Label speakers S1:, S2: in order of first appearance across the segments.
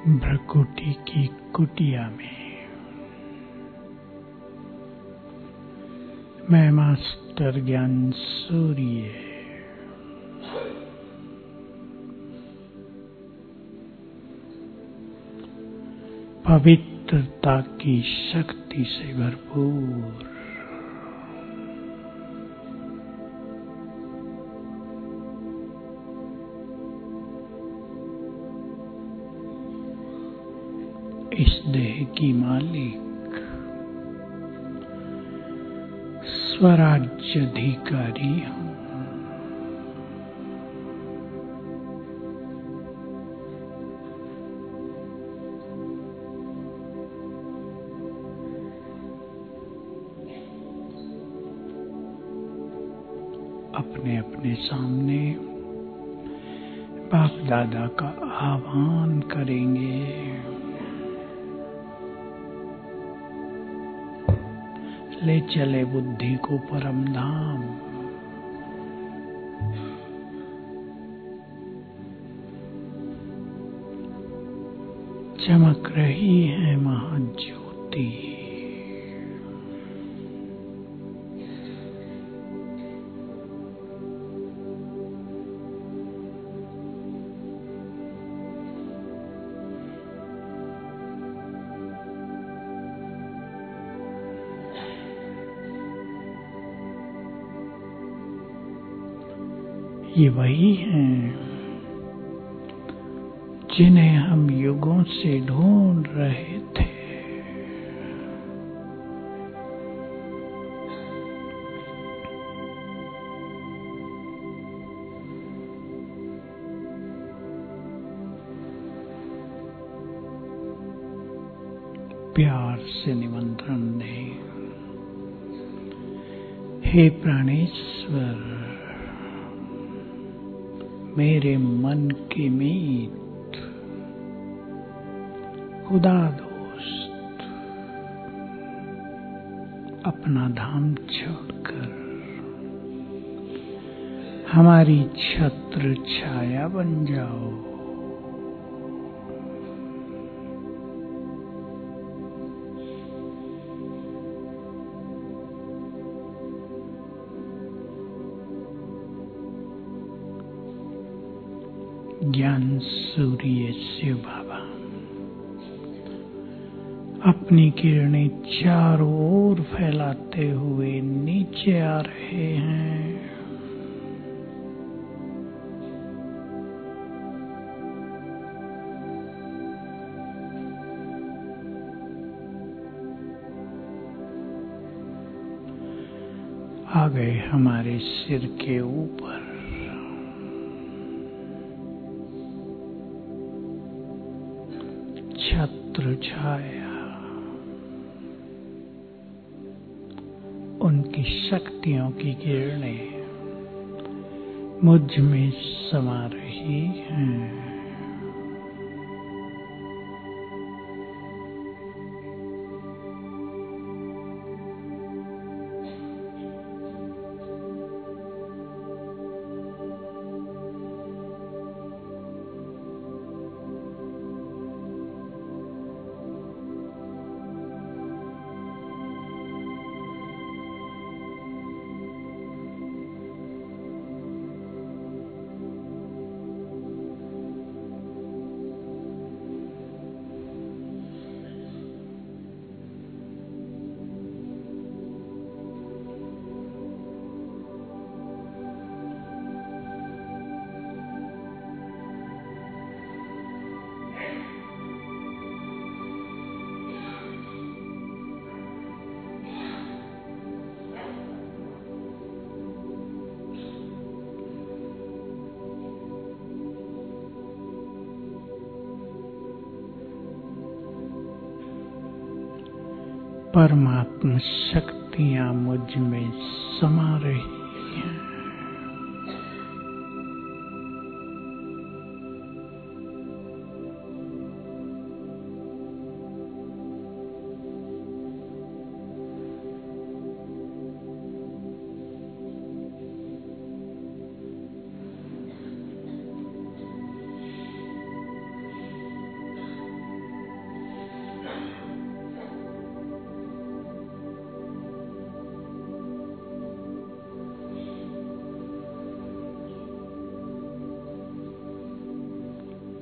S1: भ्रकुटी की कुटिया में मैं मास्टर ज्ञान सूर्य पवित्रता की शक्ति से भरपूर इस देह की मालिक स्वराज्याधिकारी हूँ। अपने अपने सामने बाप दादा का आह्वान करेंगे। ले चले बुद्धि को परम धाम। चमक रही है महाज्योति। ये वही हैं जिन्हें हम युगों से ढूंढ रहे थे। प्यार से निमंत्रण दें। हे प्राणेश्वर, मेरे मन के मीत खुदा दोस्त, अपना धाम छोड़कर हमारी छत्र छाया बन जाओ। ज्ञान सूर्य शिव बाबा अपनी किरणें चारों ओर फैलाते हुए नीचे आ रहे हैं। आ गए हमारे सिर के ऊपर। छत्र छाया उनकी शक्तियों की किरणें मुझ में समा रही हैं। परमात्मा शक्तियां मुझ में समा रही हैं।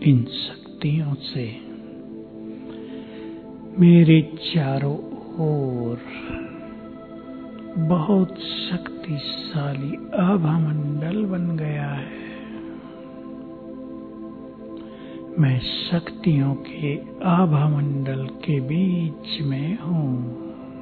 S1: इन शक्तियों से मेरे चारों ओर बहुत शक्तिशाली आभामंडल बन गया है। मैं शक्तियों के आभामंडल के बीच में हूँ।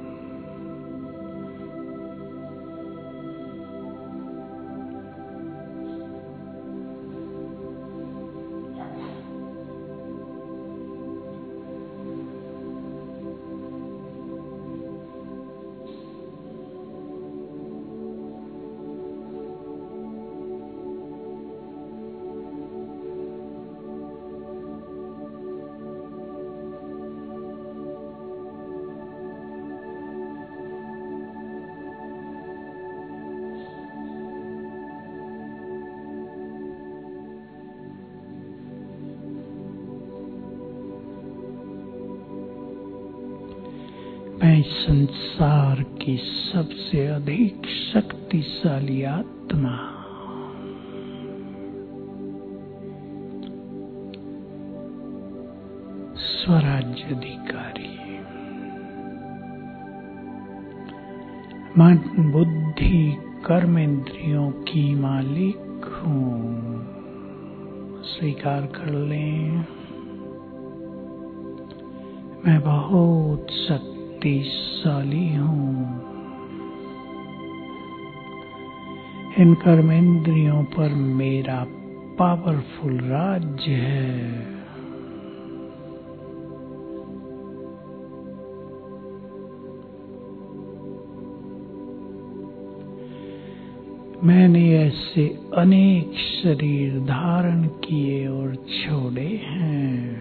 S1: मैं संसार की सबसे अधिक शक्तिशाली आत्मा स्वराज्य अधिकारी मन बुद्धि कर्मेंद्रियों की मालिक हूँ। स्वीकार कर लें, मैं बहुत शक्तिशाली हूँ। इन कर्मेंद्रियों पर मेरा पावरफुल राज्य है। मैंने ऐसे अनेक शरीर धारण किए और छोड़े हैं।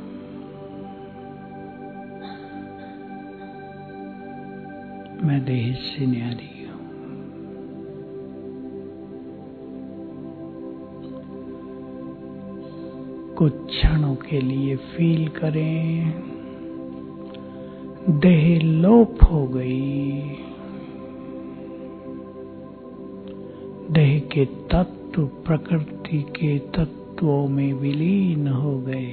S1: मैं देह से न्यारी हूँ। कुछ क्षणों के लिए फील करें, देह लोप हो गई। देह के तत्व प्रकृति के तत्वों में विलीन हो गए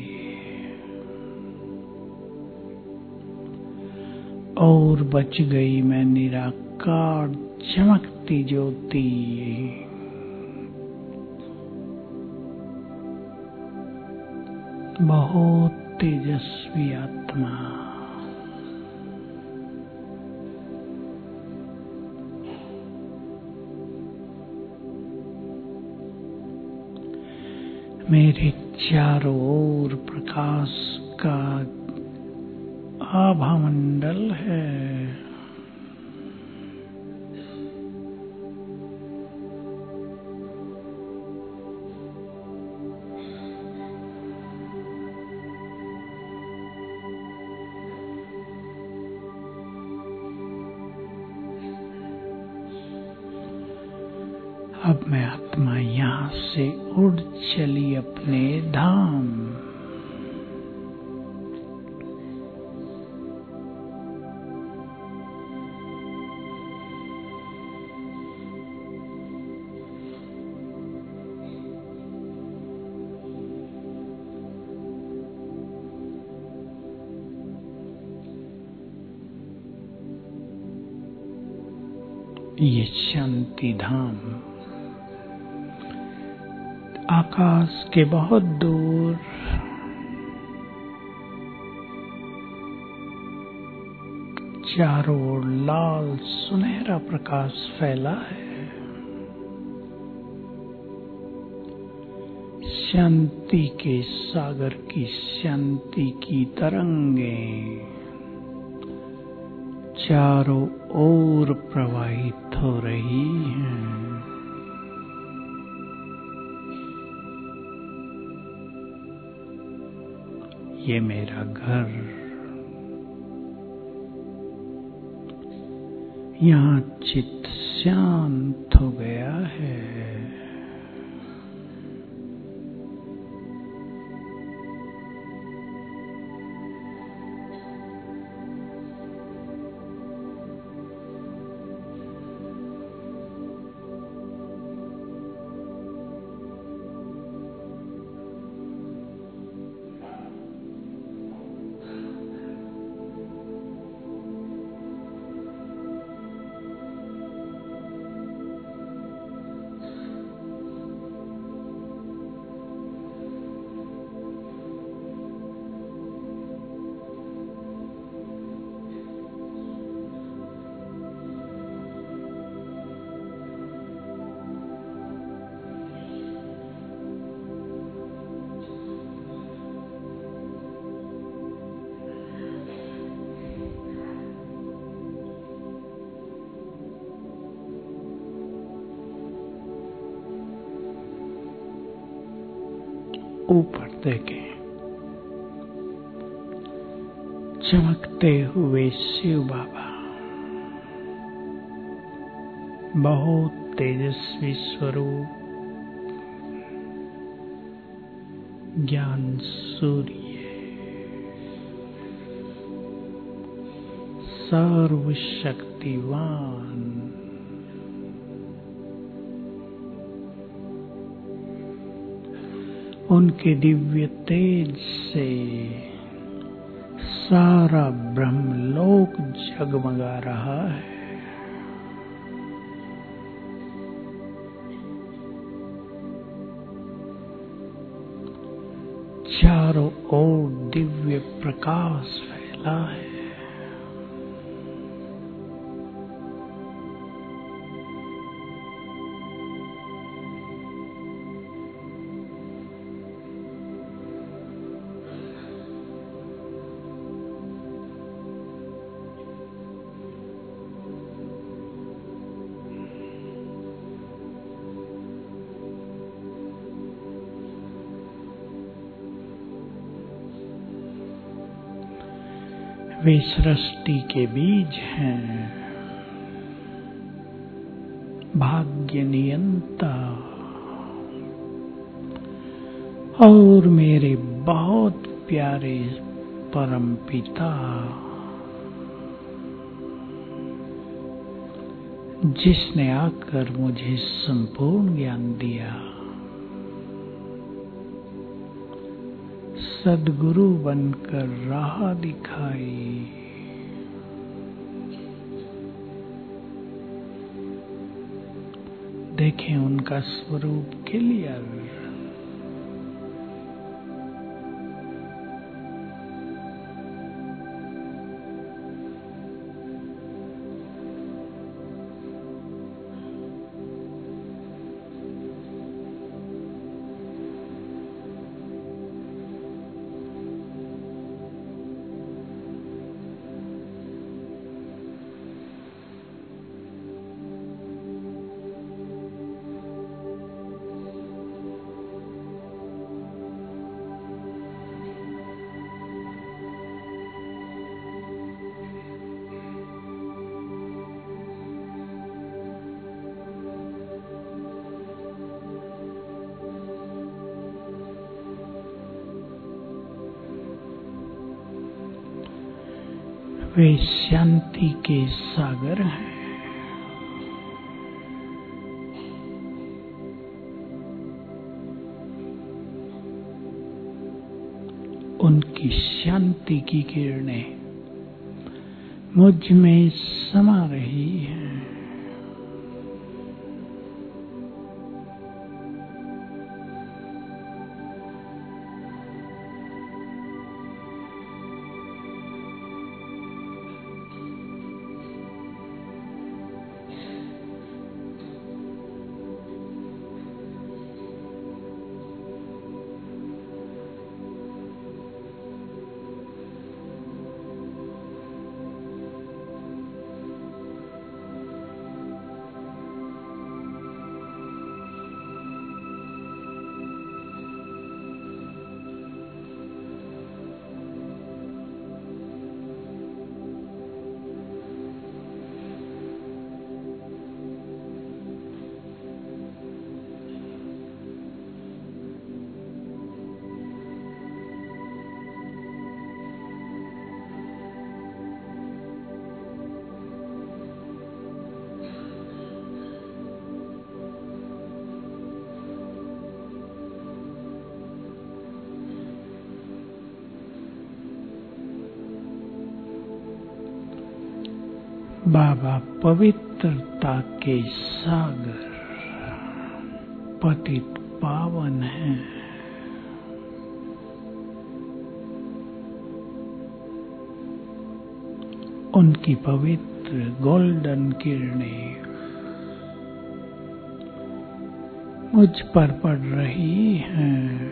S1: और बच गई मैं निराकार चमकती ज्योति। बहुत तेजस्वी आत्मा। मेरे चारों ओर प्रकाश का आभामंडल है। अब मैं आत्मा यहाँ से उड़ चली अपने धाम। ये शांति धाम आकाश के बहुत दूर चारों ओर लाल सुनहरा प्रकाश फैला है। शांति के सागर की शांति की तरंगें चारों ओर प्रवाहित हो रही हैं। ये मेरा घर, यहाँ चित्त शांत हो गया है। ऊपर देखें, चमकते हुए शिव बाबा, बहुत तेजस्वी स्वरूप, ज्ञान सूर्य, सर्वशक्तिवान, उनके दिव्य तेज से सारा ब्रह्मलोक जगमगा रहा है। चारों ओर दिव्य प्रकाश फैला है। वे सृष्टि के बीज हैं, भाग्य नियंता और मेरे बहुत प्यारे परम पिता, जिसने आकर मुझे संपूर्ण ज्ञान दिया, सद्गुरु बनकर राह दिखाई। देखें उनका स्वरूप क्लियर। वे शांति के सागर हैं। उनकी शांति की किरणें मुझ में समा रही हैं। बाबा पवित्रता के सागर, पतित पावन हैं। उनकी पवित्र गोल्डन किरणें मुझ पर पड़ रही हैं,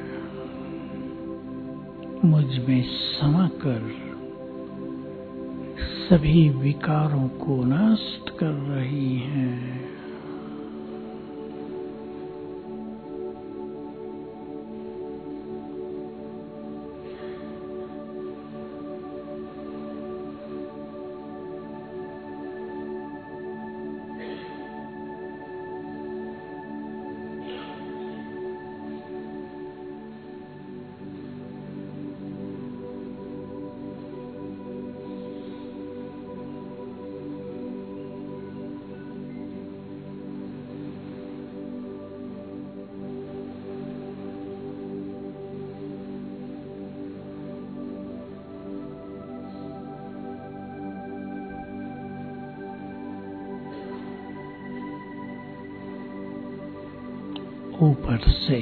S1: मुझ में समाकर सभी विकारों को नष्ट कर रही हैं। ऊपर से,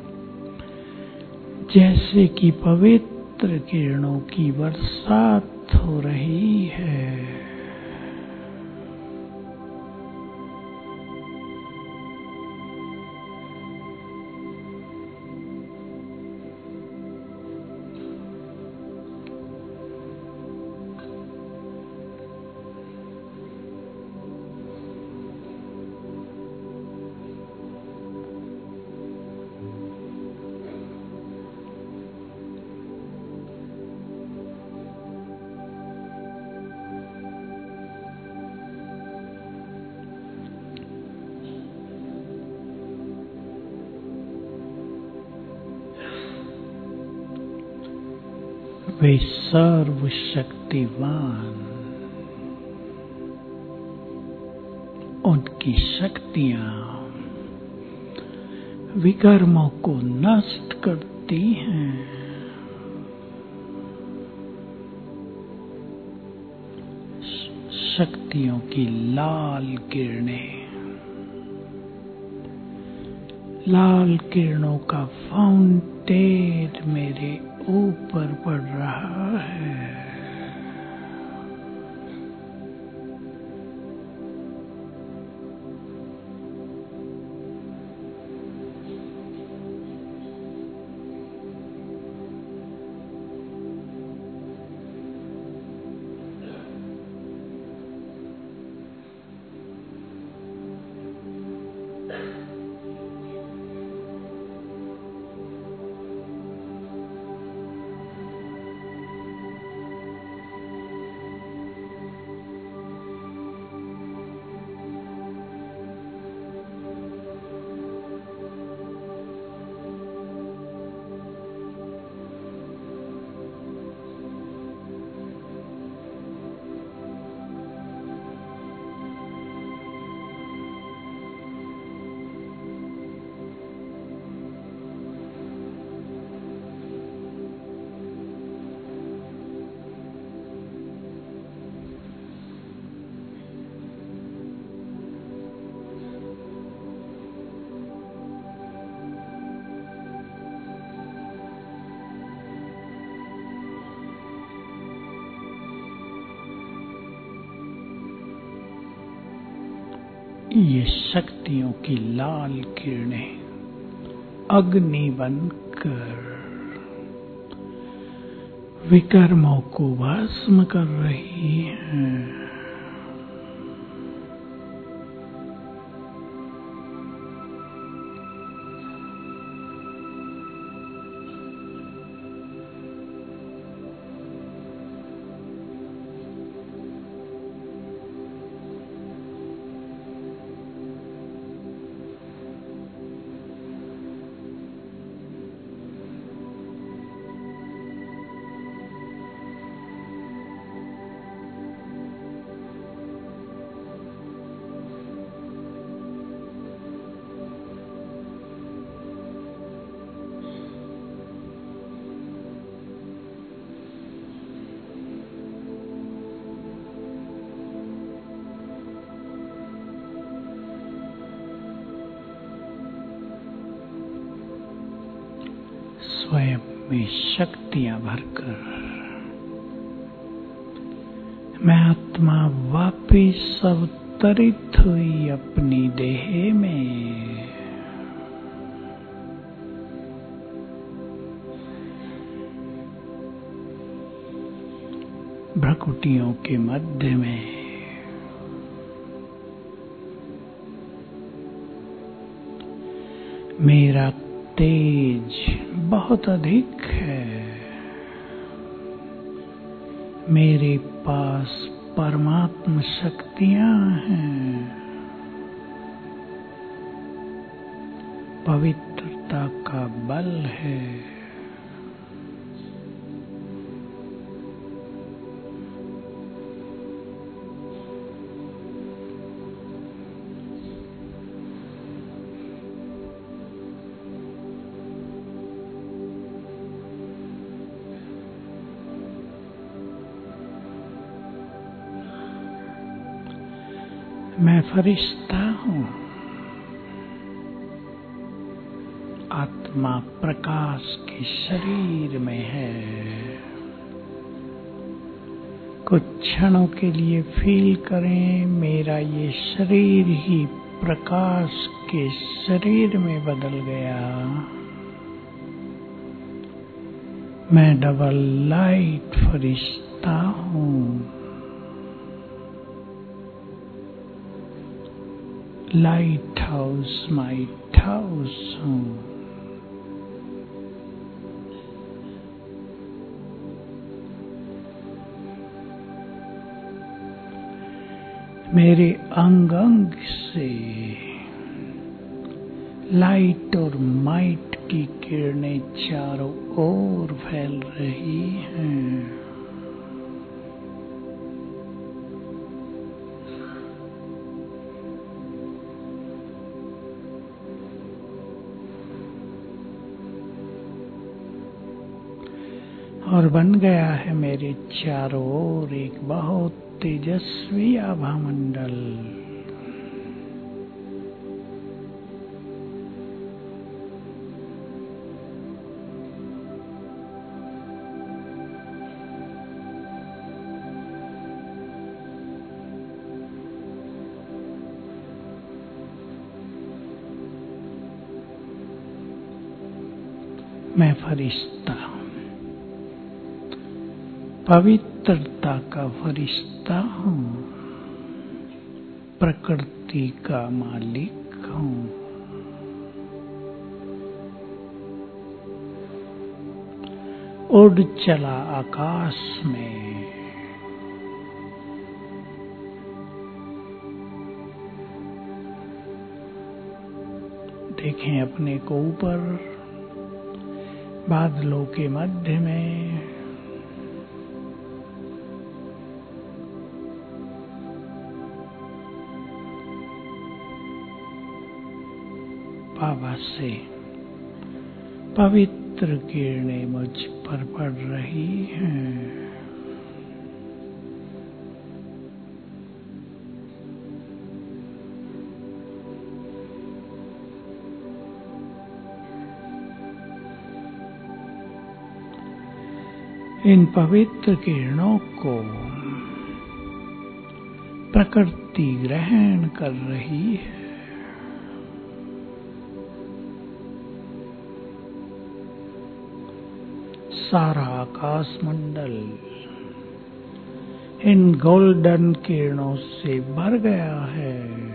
S1: जैसे कि पवित्र किरणों की बरसात हो रही है। वे सर्वशक्तिवान, उनकी शक्तियां विकर्मों को नष्ट करती हैं। शक्तियों की लाल किरणें, लाल किरणों का फाउंटेन मेरे ऊपर पड़ रहा है। ये शक्तियों की लाल किरणें अग्नि बनकर विकर्मों को भस्म कर रही हैं। स्वयं में शक्तियां भरकर मैं आत्मा वापिस अवतरित हुई अपनी देह में। भ्रकुटियों के मध्य में मेरा तेज बहुत अधिक है। मेरे पास परमात्म शक्तियां हैं। पवित्रता का बल है। मैं फरिश्ता हूँ। आत्मा प्रकाश के शरीर में है। कुछ क्षणों के लिए फील करें, मेरा ये शरीर ही प्रकाश के शरीर में बदल गया। मैं डबल लाइट फरिश्ता हूँ। लाइट हाउस माइट हाउस हूँ। मेरे अंग अंग से लाइट और माइट की किरणें चारों ओर फैल रही हैं। और बन गया है मेरे चारों ओर एक बहुत तेजस्वी आभा मंडल। मैं फरिश्ता, पवित्रता का फरिश्ता हूँ, प्रकृति का मालिक हूँ। उड़ चला आकाश में, देखें अपने को ऊपर बादलों के मध्य में। बाबा से पवित्र किरणें मुझ पर पड़ रही हैं। इन पवित्र किरणों को प्रकृति ग्रहण कर रही है। सारा आकाश मंडल इन गोल्डन किरणों से भर गया है।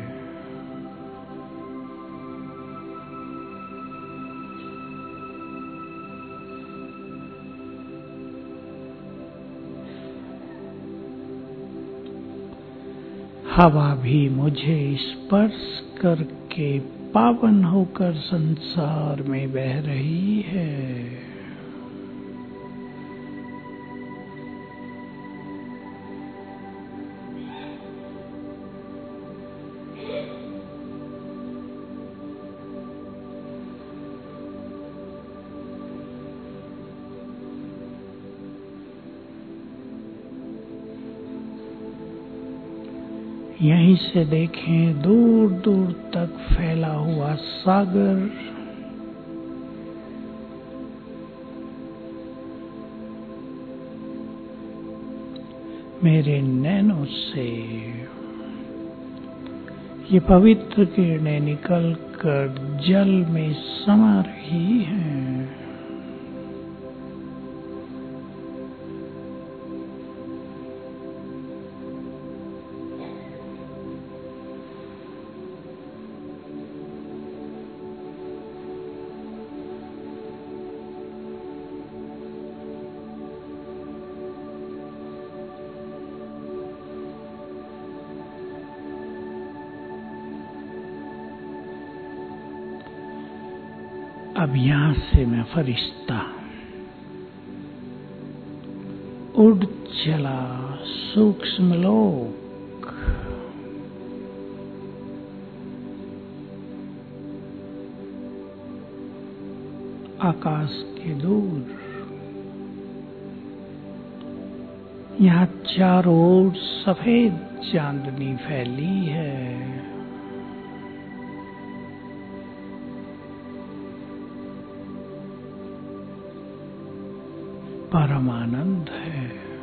S1: हवा भी मुझे स्पर्श करके पावन होकर संसार में बह रही है। यहीं से देखें दूर दूर तक फैला हुआ सागर। मेरे नैनों से ये पवित्र किरणें निकलकर जल में समा रही हैं। अब यहां से मैं फरिश्ता उड़ चला सूक्ष्म लोक, आकाश के दूर। यहाँ चारों ओर सफेद चांदनी फैली है। परमानंद है।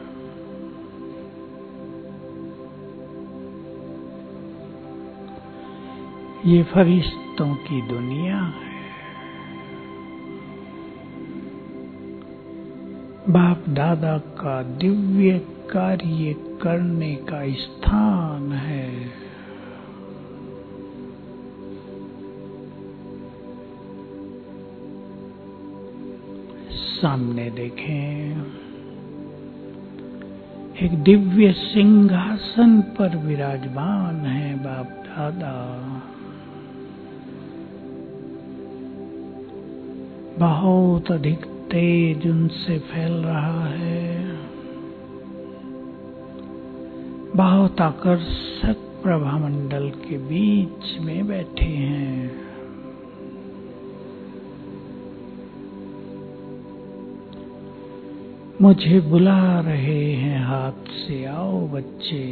S1: ये फरिश्तों की दुनिया है। बाप दादा का दिव्य कार्य करने का स्थान है। सामने देखें, एक दिव्य सिंहासन पर विराजमान है बाप दादा। बहुत अधिक तेज उनसे फैल रहा है। बहुत आकर्षक प्रभामंडल के बीच में बैठे हैं। मुझे बुला रहे हैं हाथ से, आओ बच्चे।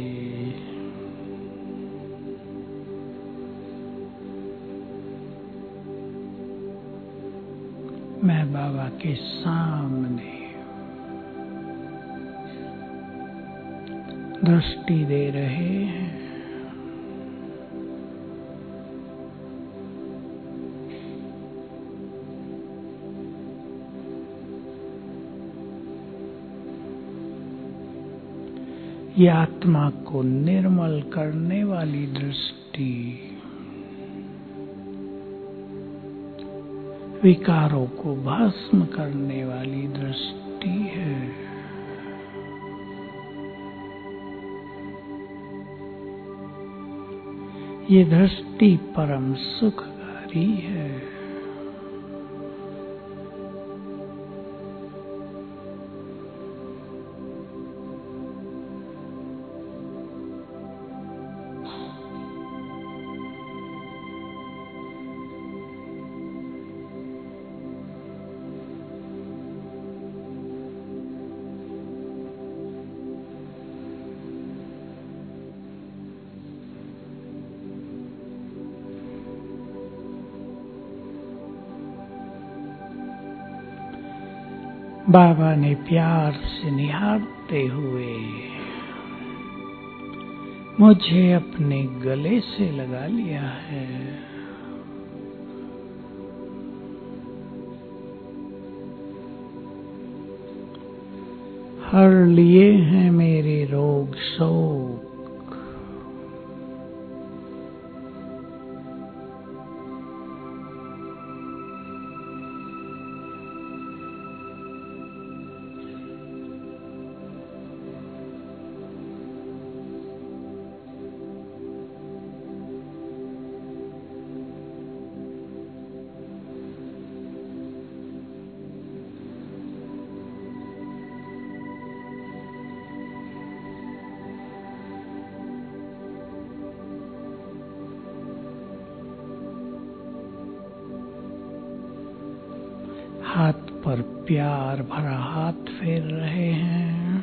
S1: मैं बाबा के सामने दृष्टि दे रहे हैं। ये आत्मा को निर्मल करने वाली दृष्टि, विकारों को भस्म करने वाली दृष्टि है। ये दृष्टि परम सुखकारी है। बाबा ने प्यार से निहारते हुए मुझे अपने गले से लगा लिया है। हर लिए हैं मेरे रोग शोक। हाथ पर प्यार भरा हाथ फेर रहे हैं।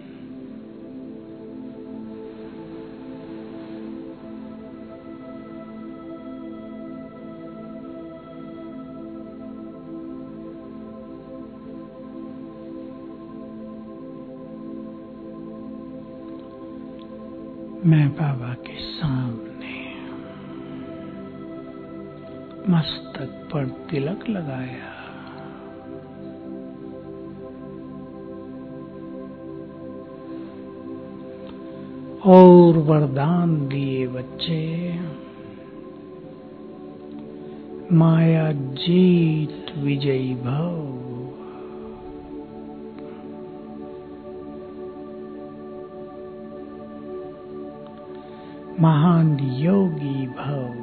S1: मैं बाबा के सामने मस्तक पर तिलक लगाया। और वरदान दिए बच्चे, माया जीत विजयी भव। महान योगी भव।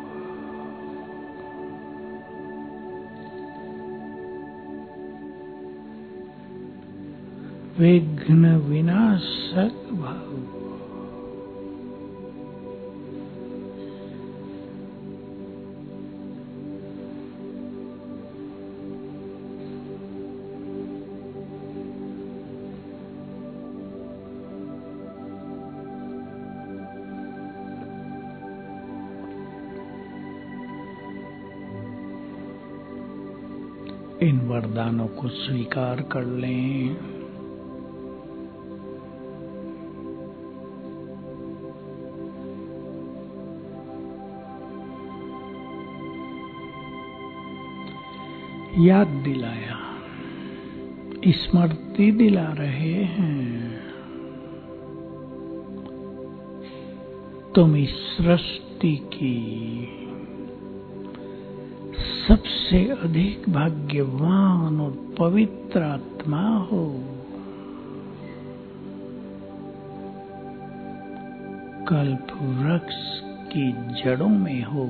S1: विघ्न विनाशक भव। इन वरदानों को स्वीकार कर लें। याद दिलाया, स्मृति दिला रहे हैं, तुम इस सृष्टि की सबसे अधिक भाग्यवान और पवित्र आत्मा हो। कल्प वृक्ष की जड़ों में हो,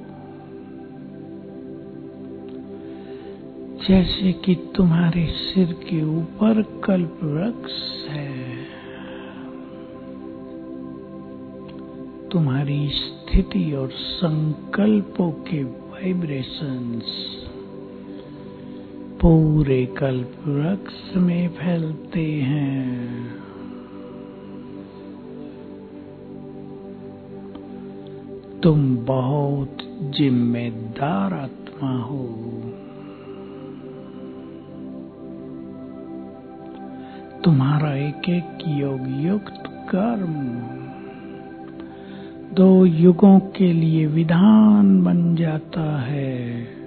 S1: जैसे कि तुम्हारे सिर के ऊपर कल्प वृक्ष है। तुम्हारी स्थिति और संकल्पों के वाइब्रेशंस पूरे कल्प वृक्ष में फैलते हैं। तुम बहुत जिम्मेदार आत्मा हो। तुम्हारा एक एक योग युक्त कर्म 2 युगों के लिए विधान बन जाता है।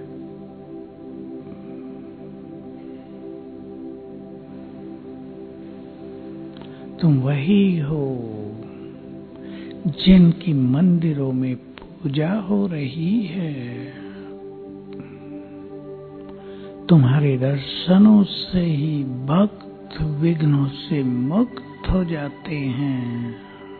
S1: तुम वही हो जिनकी मंदिरों में पूजा हो रही है। तुम्हारे दर्शनों से ही भक्त विघ्नों से मुक्त हो जाते हैं।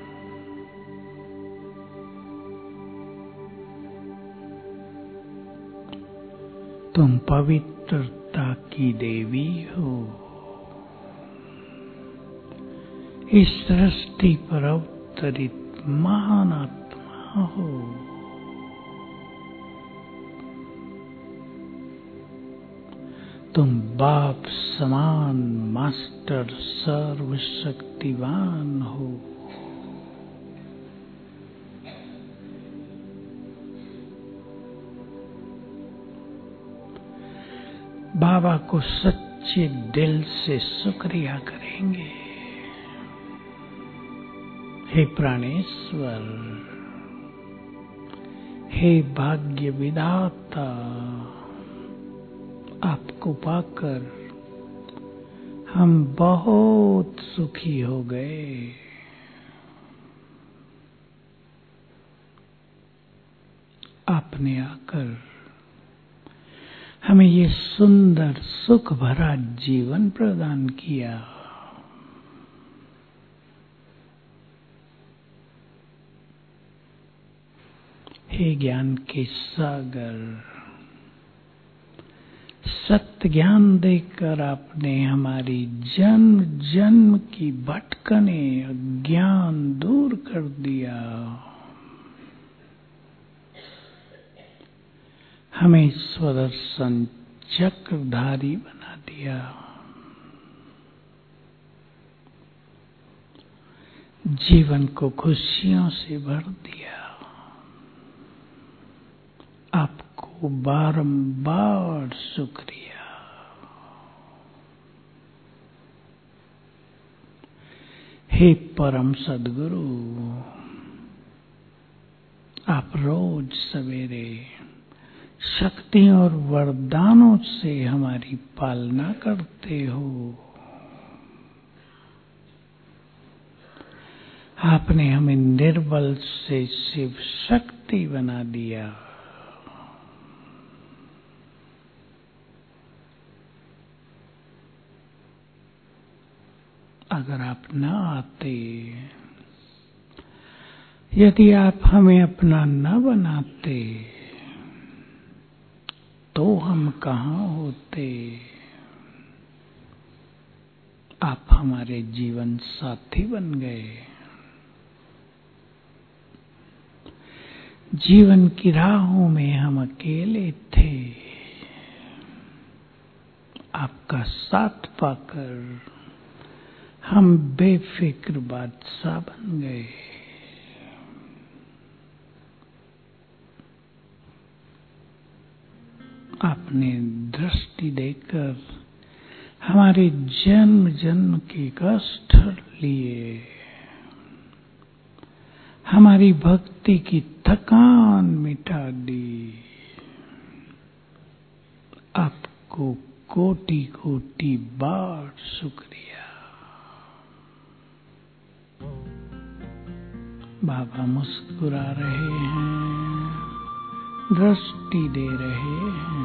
S1: तुम पवित्रता की देवी हो। इस सृष्टि पर अवतरित महान आत्मा हो। तुम बाप समान मास्टर सर्वशक्तिवान हो। बाबा को सच्चे दिल से शुक्रिया करेंगे। हे प्राणेश्वर, हे भाग्य विधाता, आपको पाकर हम बहुत सुखी हो गए। आपने आकर हमें ये सुंदर सुख भरा जीवन प्रदान किया। हे ज्ञान के सागर, सत्य ज्ञान देकर आपने हमारी जन्म जन्म की भटकने अज्ञान दूर कर दिया। हमें स्वदर्शन चक्रधारी बना दिया। जीवन को खुशियों से भर दिया। आपको बारंबार शुक्रिया। हे परम सद्गुरु, आप रोज सवेरे शक्तियों और वरदानों से हमारी पालना करते हो। आपने हमें निर्बल से शिव शक्ति बना दिया। अगर आप न आते, यदि आप हमें अपना न बनाते, तो हम कहाँ होते। आप हमारे जीवन साथी बन गए। जीवन की राहों में हम अकेले थे। आपका साथ पाकर हम बेफिक्र बादशाह बन गए। आपने दृष्टि देकर हमारे जन्म जन्म के कष्ट लिए, हमारी भक्ति की थकान मिटा दी। आपको कोटि कोटि बार शुक्रिया। बाबा मुस्कुरा रहे हैं, दृष्टि दे रहे हैं।